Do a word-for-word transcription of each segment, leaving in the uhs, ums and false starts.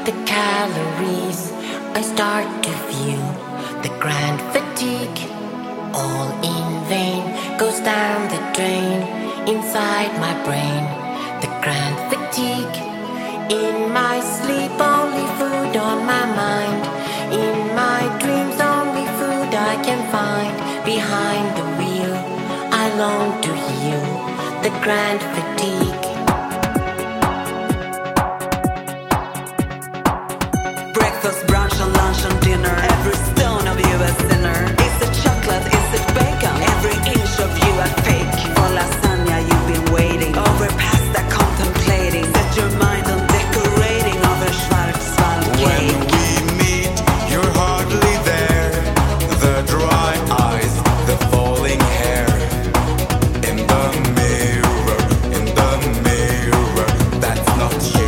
the calories, I start to feel the grand fatigue. All in vain goes down the drain inside my brain. The grand fatigue. In my sleep, only food on my mind. In my dreams, only food I can find. Behind the wheel, I long to heal the grand fatigue. Breakfast, brunch and lunch and dinner. Every stone of you a sinner. Is it chocolate? Is it bacon? Every inch of you a fake. For lasagna you've been waiting. Over pasta contemplating. Set your mind on decorating over Schwarzwald cake. When we meet, you're hardly there. The dry eyes, the falling hair. In the mirror, in the mirror, that's not you.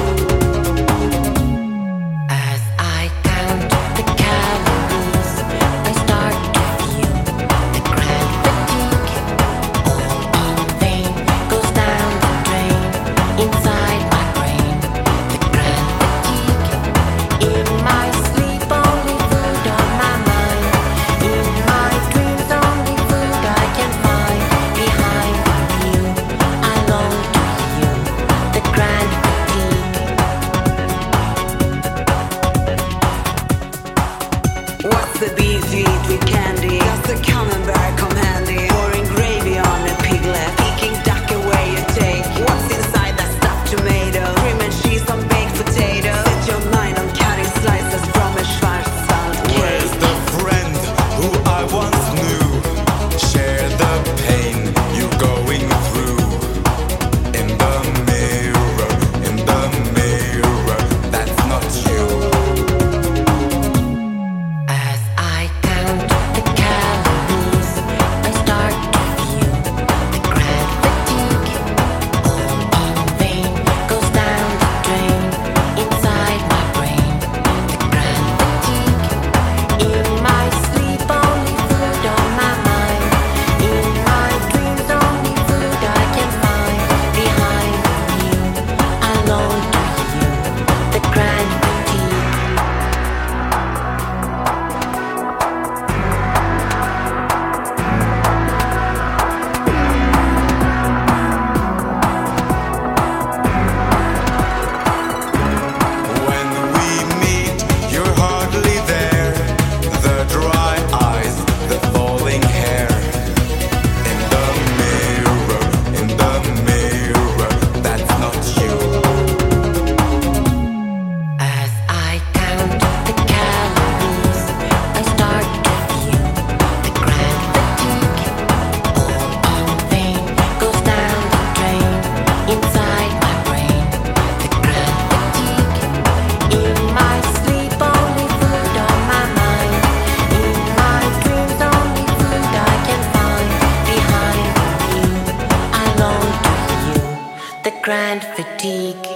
As I count the calories, I start to feel the grand fatigue. All in vain goes down the drain inside my brain. The grand fatigue. In my sleep, only food on my mind. In my dreams, only food I can find. Behind the wheel, I long to heal the grand fatigue. What's the beef you eat with candy? Does the camembert come handy? Pouring gravy on a piglet. Peking duck away you take. What's inside that stuffed tomato? Cream and cheese on baked potato. Set your mind on cutting slices from a Schwarzwald Where's cake. the friend who I once knew? Share the pain you're going through. In the mirror, in the mirror, that's not you. As I count the calories, I start to feel the grand fatigue. All in vain goes down the drain inside my brain. The grand fatigue. In my sleep, only food on my mind. In my dreams, only food I can find. Behind the wheel, I long to heal the grand fatigue. When we meet, you're hardly there. The dry eyes, the falling hair. In the mirror, in the mirror, that's not you. As I count the calories, I start to feel the grand fatigue. All in vain goes down the drain inside my brain. The grand fatigue. In my sleep, only food on my mind. In my dreams, only food I can find. Behind the wheel, I long to heal the grand fatigue.